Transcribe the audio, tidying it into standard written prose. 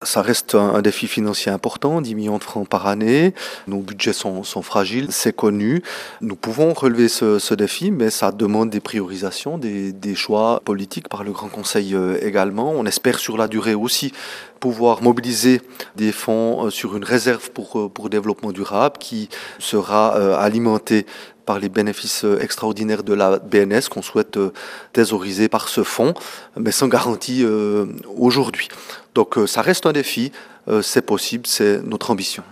Ça reste un défi financier important, 10 millions de francs par année. Nos budgets sont fragiles, c'est connu. Nous pouvons relever ce défi, mais ça demande des priorisations, des choix politiques par le Grand Conseil également. On espère sur la durée aussi pouvoir mobiliser des fonds sur une réserve pour développement durable qui sera alimentée par les bénéfices extraordinaires de la BNS qu'on souhaite thésauriser par ce fonds, mais sans garantie aujourd'hui. Donc ça reste un défi, c'est possible, c'est notre ambition.